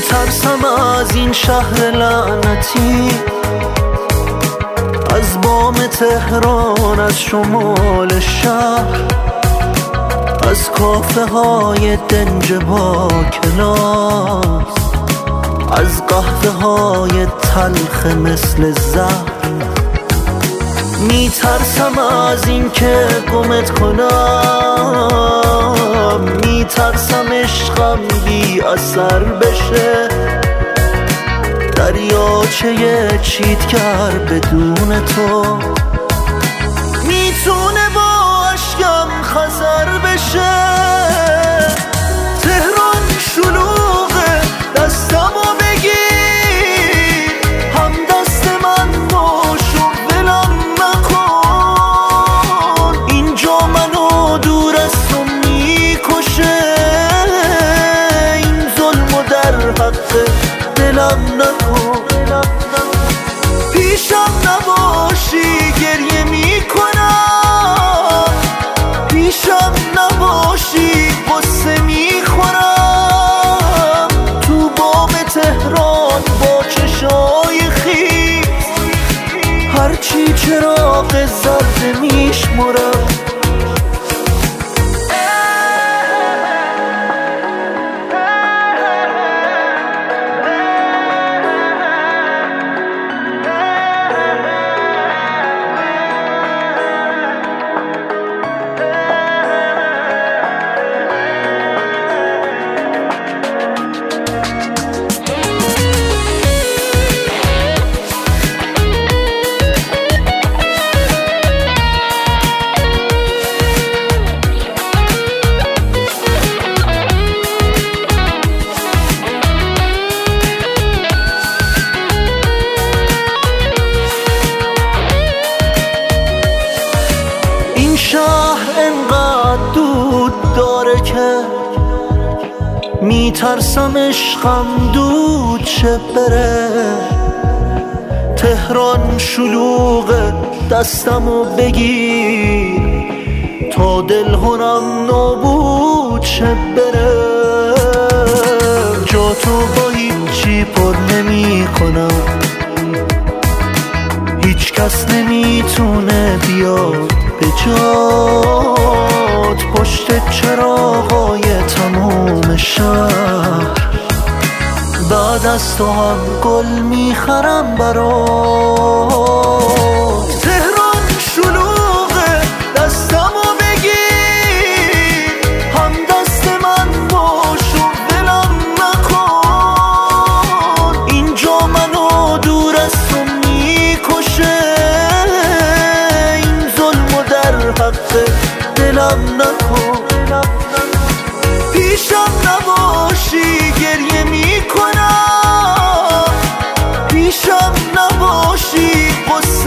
میترسم از این شهر لعنتی، از بام تهران، از شمال شهر، از کافه های دنج با کلاس، از قهوه های تلخ مثل زهر. میترسم از این که گمت کنم، میترسم عشقم بی اثر بشه، دریاچه چیتگر بدون تو میتونه با عشقم خزر بشه. تهران شلوغه، دستمو بگیر، هم دست من باش و ولم نکن. اینجا منو دور از تو میکشه، این ظلمو در حق دلم نکن. پیشم نباشی گریه میکنم، پیشم نباشی غصه میخورم. تو بام تهران با چشای خیس، هرچی چراغ زرد میشمرم. شهر انقدر دود داره که میترسم عشقم دود شه بره. تهران شلوغه، دستمو بگیر تا دلهرم نابود شه بره. جا تو با هیچی پر نمی کنم، هیچ کس نمیتونه بیاد به جات. پشت چراغای تمام شهر، بعد از تو هم گل میخرم برات. تهران شلوغه، دستمو بگیر، هم دست من باش و ولم نکن. اینجا منو دور از تو میکشه، حق دلم نکن. پیشم نباشی گریه میکنم، پیشم نباشی